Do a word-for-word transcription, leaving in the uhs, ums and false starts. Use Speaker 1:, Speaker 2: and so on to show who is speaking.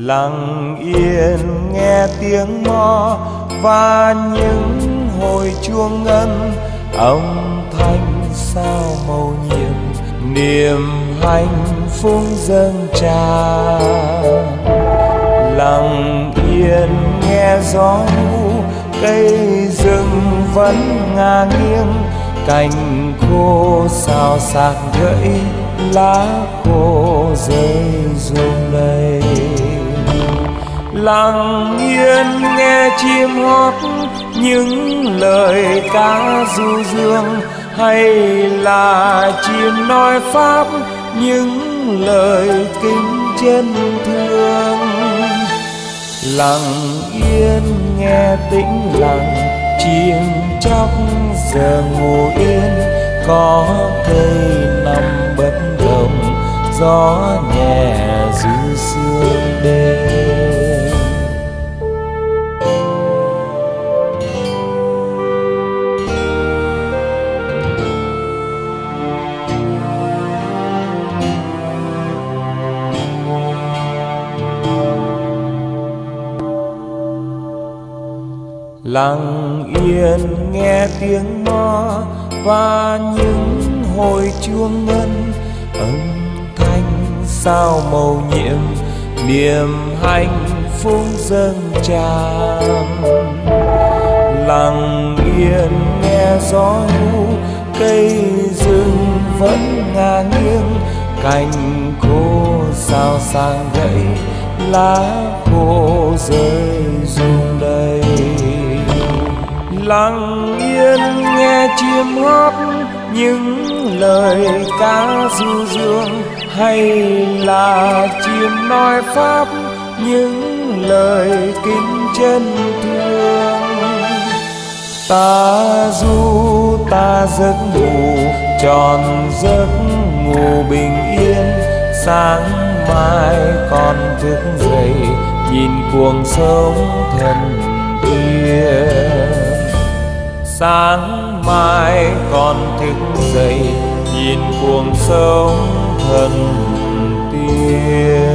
Speaker 1: Lặng yên nghe tiếng mõ và những hồi chuông ngân, âm thanh sao mầu nhiệm, niềm hạnh phúc dâng tràn. Lặng yên nghe gió hú, cây rừng vẫn ngả nghiêng, cành khô xào xạc gãy, lá khô rơi rụng đầy. Lặng yên nghe chim hót những lời ca du dương, hay là chim nói pháp những lời kính chân thương. Lặng yên nghe tĩnh lặng chim chóc giờ ngủ yên, có cây nằm bất động, gió nhẹ du sương đêm. Lặng yên nghe tiếng mõ và những hồi chuông ngân, âm thanh sao mầu nhiệm, niềm hạnh phúc dâng tràn. Lặng yên nghe gió hú, cây rừng vẫn ngả nghiêng, cành khô xào xạc gãy, lá khô rơi rụng đầy. Lặng yên nghe chim hót những lời ca du dương, hay là chim nói pháp những lời kính chân thương. Ta du ta giấc ngủ tròn giấc ngủ bình yên, sáng mai còn thức dậy nhìn cuộc sống thần tiên. Sáng mai còn thức dậy nhìn cuộc sống thần tiên.